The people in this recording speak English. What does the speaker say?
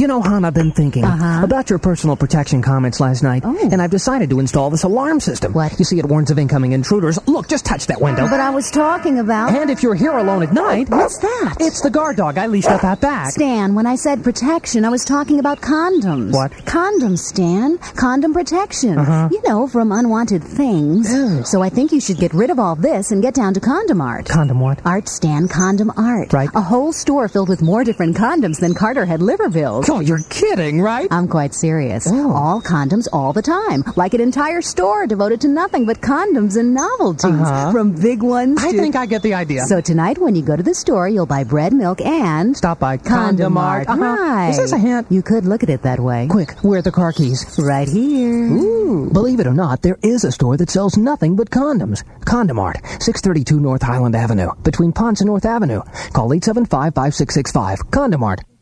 You know, hon, I've been thinking about your personal protection comments last night, and I've decided to install this alarm system. What? You see, it warns of incoming intruders. Look, just touch that window. But I was talking about... And if you're here alone at night... What's that? It's the guard dog I leashed up out back. Stan, when I said protection, I was talking about condoms. What? Condoms, Stan. Condom protection. You know, from unwanted things. Ew. So I think you should get rid of all this and get down to condom art. Condom what? Art, Stan, condom art. Right. A whole store filled with more different condoms than Carter had liver bills. Oh, you're kidding, right? I'm quite serious. Oh. All condoms all the time. Like an entire store devoted to nothing but condoms and novelties. From big ones to... I think I get the idea. So tonight when you go to the store, you'll buy bread, milk, and... Stop by Condom art. Right. Is this a hint? You could look at it that way. Quick, where are the car keys? Right here. Ooh. Believe it or not, there is a store that sells nothing but condoms. Condom Art, 632 North Highland Avenue, between Ponce and North Avenue. Call 875-5665. Condom Art.